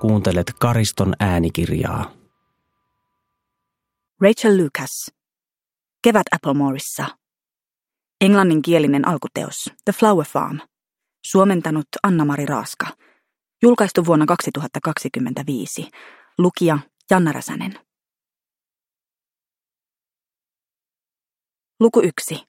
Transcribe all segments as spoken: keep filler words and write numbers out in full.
Kuuntelet Kariston äänikirjaa. Rachel Lucas. Kevät Applemoressa. Englanninkielinen alkuteos The Flower Farm. Suomentanut Anna-Mari Raaska. Julkaistu vuonna kaksituhattakaksikymmentäviisi. Lukija Janna Räsänen. Luku yksi.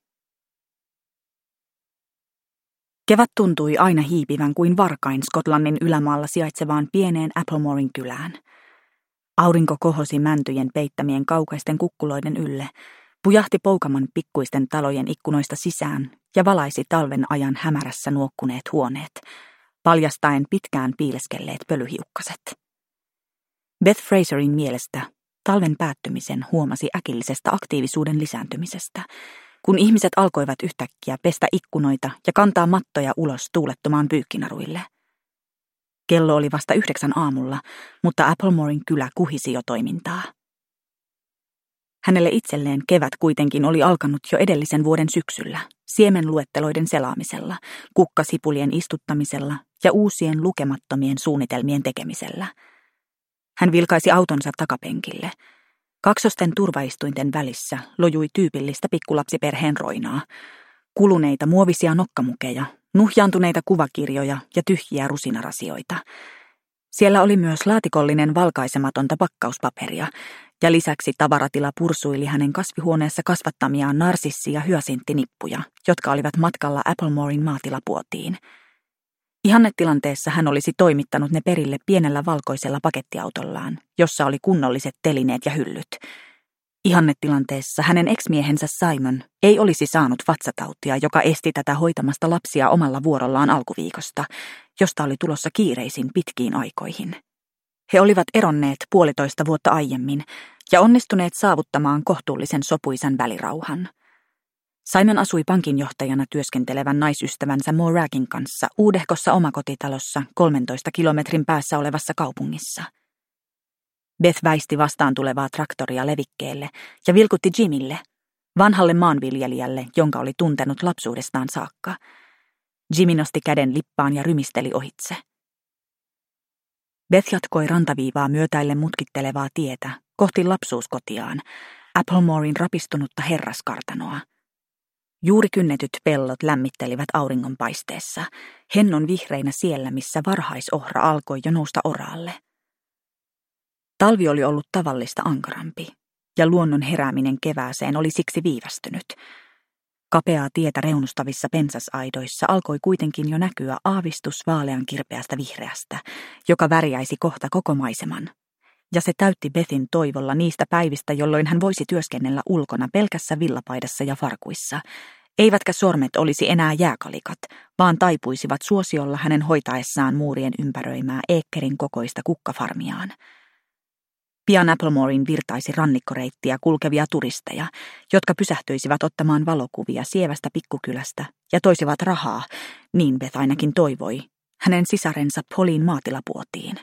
Kevät tuntui aina hiipivän kuin varkain Skotlannin ylämaalla sijaitsevaan pieneen Applemoren kylään. Aurinko kohosi mäntyjen peittämien kaukaisten kukkuloiden ylle, pujahti Poukaman pikkuisten talojen ikkunoista sisään ja valaisi talven ajan hämärässä nuokkuneet huoneet, paljastaen pitkään piileskelleet pölyhiukkaset. Beth Fraserin mielestä talven päättymisen huomasi äkillisestä aktiivisuuden lisääntymisestä, kun ihmiset alkoivat yhtäkkiä pestä ikkunoita ja kantaa mattoja ulos tuulettomaan pyykkinaruille. Kello oli vasta yhdeksän aamulla, mutta Applemoren kylä kuhisi jo toimintaa. Hänelle itselleen kevät kuitenkin oli alkanut jo edellisen vuoden syksyllä, siemenluetteloiden selaamisella, kukkasipulien istuttamisella ja uusien lukemattomien suunnitelmien tekemisellä. Hän vilkaisi autonsa takapenkille. Kaksosten turvaistuinten välissä lojui tyypillistä pikkulapsiperheen roinaa, kuluneita muovisia nokkamukeja, nuhjaantuneita kuvakirjoja ja tyhjiä rusinarasioita. Siellä oli myös laatikollinen valkaisematonta pakkauspaperia, ja lisäksi tavaratila pursuili hänen kasvihuoneessa kasvattamiaan narsissi- ja hyasinttinippuja, jotka olivat matkalla Applemoren maatilapuotiin. Ihannetilanteessa hän olisi toimittanut ne perille pienellä valkoisella pakettiautollaan, jossa oli kunnolliset telineet ja hyllyt. Ihannetilanteessa hänen eksmiehensä Simon ei olisi saanut vatsatautia, joka esti tätä hoitamasta lapsia omalla vuorollaan alkuviikosta, josta oli tulossa kiireisin pitkiin aikoihin. He olivat eronneet puolitoista vuotta aiemmin ja onnistuneet saavuttamaan kohtuullisen sopuisan välirauhan. Simon asui pankinjohtajana työskentelevän naisystävänsä Moragin kanssa uudehkossa omakotitalossa kolmentoista kilometrin päässä olevassa kaupungissa. Beth väisti vastaan tulevaa traktoria levikkeelle ja vilkutti Jimille, vanhalle maanviljelijälle, jonka oli tuntenut lapsuudestaan saakka. Jimmy nosti käden lippaan ja rymisteli ohitse. Beth jatkoi rantaviivaa myötäille mutkittelevaa tietä kohti lapsuuskotiaan, Applemoren rapistunutta herraskartanoa. Juuri kynnetyt pellot lämmittelivät auringonpaisteessa, hennon vihreinä siellä, missä varhaisohra alkoi jo nousta oraalle. Talvi oli ollut tavallista ankarampi, ja luonnon herääminen kevääseen oli siksi viivästynyt. Kapeaa tietä reunustavissa pensasaidoissa alkoi kuitenkin jo näkyä aavistus vaalean kirpeästä vihreästä, joka värjäisi kohta koko maiseman. Ja se täytti Bethin toivolla niistä päivistä, jolloin hän voisi työskennellä ulkona pelkässä villapaidassa ja farkuissa, eivätkä sormet olisi enää jääkalikat, vaan taipuisivat suosiolla hänen hoitaessaan muurien ympäröimää eekkerin kokoista kukkafarmiaan. Pian Applemoren virtaisi rannikkoreittiä kulkevia turisteja, jotka pysähtyisivät ottamaan valokuvia sievästä pikkukylästä ja toisivat rahaa, niin Beth ainakin toivoi, hänen sisarensa Paulin maatilapuotiin.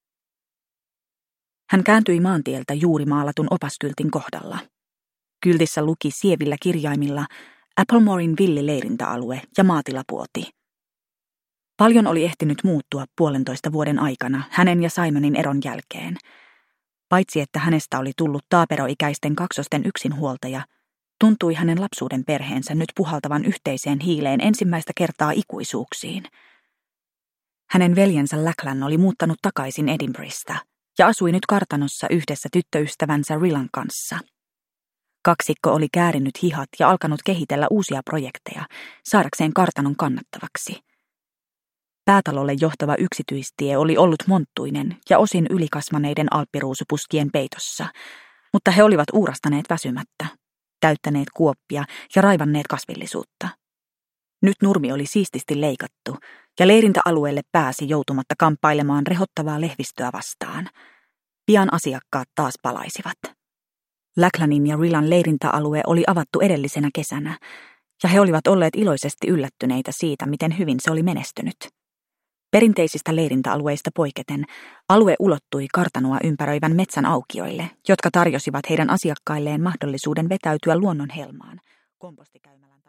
Hän kääntyi maantieltä juuri maalatun opaskyltin kohdalla. Kyltissä luki sievillä kirjaimilla Applemoren villileirintäalue ja maatilapuoti. Paljon oli ehtinyt muuttua puolentoista vuoden aikana hänen ja Simonin eron jälkeen. Paitsi että hänestä oli tullut taaperoikäisten kaksosten yksinhuoltaja, tuntui hänen lapsuuden perheensä nyt puhaltavan yhteiseen hiileen ensimmäistä kertaa ikuisuuksiin. Hänen veljensä Lachlan oli muuttanut takaisin Edinburghista ja asui nyt kartanossa yhdessä tyttöystävänsä Rilan kanssa. Kaksikko oli käärinyt hihat ja alkanut kehitellä uusia projekteja saadakseen kartanon kannattavaksi. Päätalolle johtava yksityistie oli ollut monttuinen ja osin ylikasvaneiden alppiruusupuskien peitossa, mutta he olivat uurastaneet väsymättä, täyttäneet kuoppia ja raivanneet kasvillisuutta. Nyt nurmi oli siististi leikattu ja leirintäalueelle pääsi joutumatta kamppailemaan rehottavaa lehvistöä vastaan. Pian asiakkaat taas palaisivat. Lachlanin ja Rilan leirintäalue oli avattu edellisenä kesänä, ja he olivat olleet iloisesti yllättyneitä siitä, miten hyvin se oli menestynyt. Perinteisistä leirintäalueista poiketen alue ulottui kartanoa ympäröivän metsän aukioille, jotka tarjosivat heidän asiakkailleen mahdollisuuden vetäytyä luonnonhelmaan kompostikäymälän